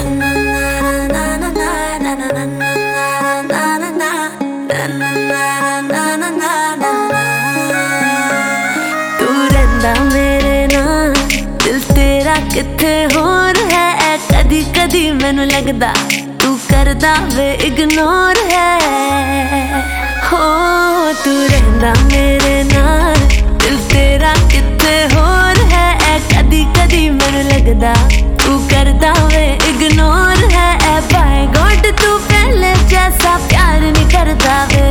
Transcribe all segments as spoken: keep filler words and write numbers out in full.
रहंदा मेरे नाल दिल तेरा किथे होर है। कदी कदी मैनू लगदा तू करदा वे इग्नोर है। हो तू रहंदा मेरे नाल दिल तेरा किथे होर है। कदी कदी मैनू लगदा तू करदा वे इग्नोर है। बाय गॉड तू पहले जैसा प्यार नहीं करदा वे।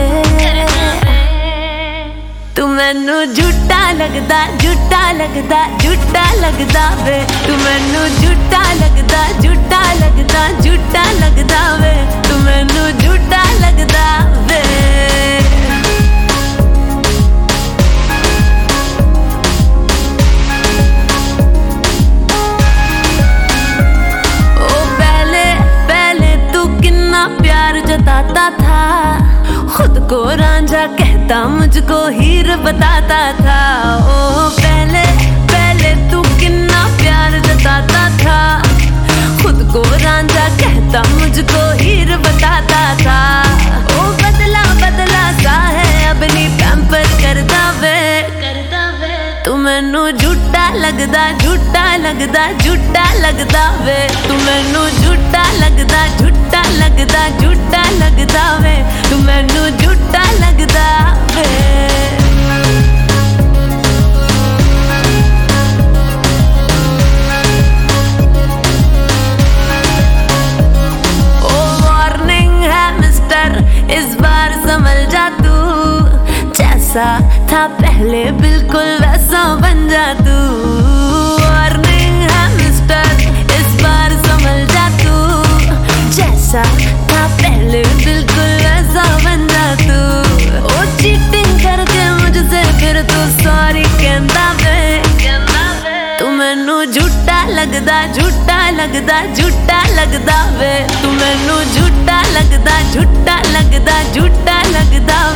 तू मैनू झूठा लगदा झूठा लगदा झूठा लगदा वे। तू मैनू झूठा लगदा झूठा लगदा झूठा लगदा वे। तू मैनू झूठा लगदा वे। ओ पहले पहले तू कितना प्यार जताता था। खुद को रांझा कहता मुझको हीर बताता था। ओ पहले पहले तू कितना प्यार जताता था। खुद को रांझा कहता मुझको हीर बताता था। ओ बदला बदला सा है अब नहीं पैम्पर करदा वे करदा वे। तू मैनू झूठा लगदा झूठा लगदा झूठा लगदा वे। तू मैनू झूठा लगदा झूठा लगदा झूठा लगदा वे। तू मैनू झूठा लगदा वे। ओ वार्निंग है मिस्टर इस बार संभल जा तू। जैसा था पहले बिल्कुल वैसा बन जा तू। वार्निंग है मिस्टर इस बार संभल जा तू। जैसा था पहले बिल्कुल वैसा बन जा तू। ओ चीटिंग करके मुझसे फिर तू सॉरी कहंदा वे। तू मैनू झूठा लगदा झूठा लगदा झूठा लगदा वे। तू मैनू झूठा लगदा झूठा लगदा झूठा लगदा